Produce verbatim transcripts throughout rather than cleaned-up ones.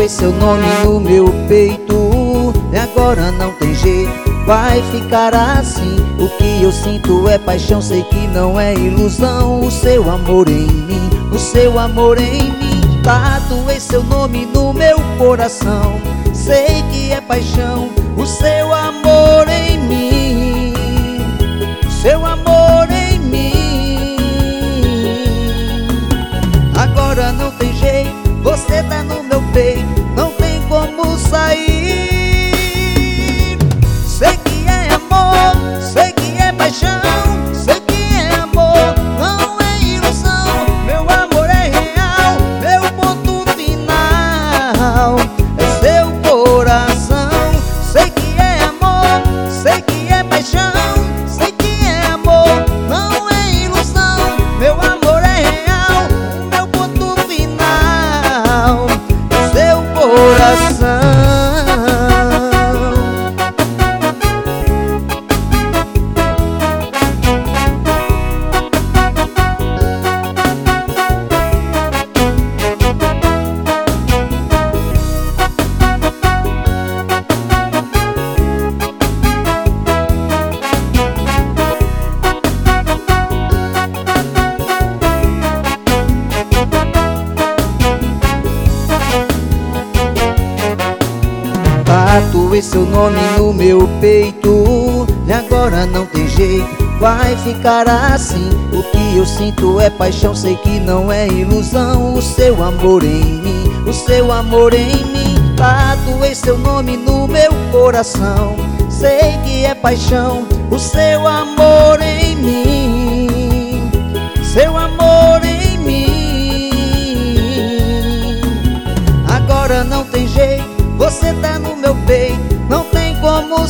Tatuei seu nome no meu peito, e agora não tem jeito, vai ficar assim. O que eu sinto é paixão, sei que não é ilusão. O seu amor em mim, o seu amor em mim. Tatuei seu nome no meu coração, sei que é paixão, o seu amor em mim, seu amor em mim. Agora não tem jeito, você tá no meu peito, não tem como sair. Sei que é amor, sei que é paixão, sei que é amor, não é ilusão. Meu amor é real, meu ponto final é seu coração. Sei que é amor, sei que é paixão, sei que é amor, não é ilusão. Meu amor é real, meu ponto final é seu coração. Tatuei seu nome no meu peito, e agora não tem jeito, vai ficar assim. O que eu sinto é paixão, sei que não é ilusão. O seu amor em mim, o seu amor em mim. Tatuei seu nome no meu coração, sei que é paixão, o seu amor em mim, seu amor em mim. Agora não tem jeito, você tá no meu peito, não tem como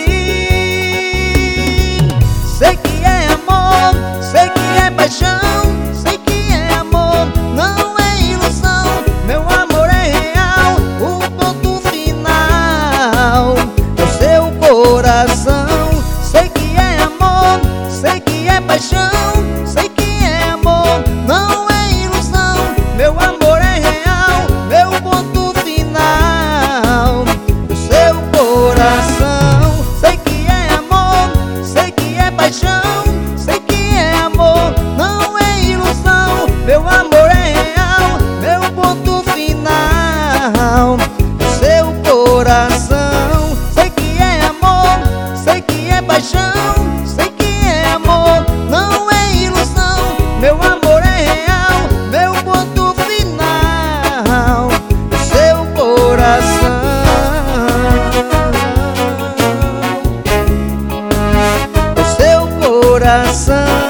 sair. Sei que é amor, sei que é paixão, sei que é amor, não é ilusão. Meu amor é real, o ponto final é o seu coração. Sei que é amor, sei que é paixão, sei que é amor, não é ilusão. Meu amor é real, meu ponto final, coração. Sei que é amor, sei que é paixão, sei que é amor, não é ilusão. Meu amor é real, meu ponto final é seu coração. Sei que é amor, sei que é paixão, sei que é amor, não é ilusão. Meu amor é real, meu ponto final é seu coração. Coração.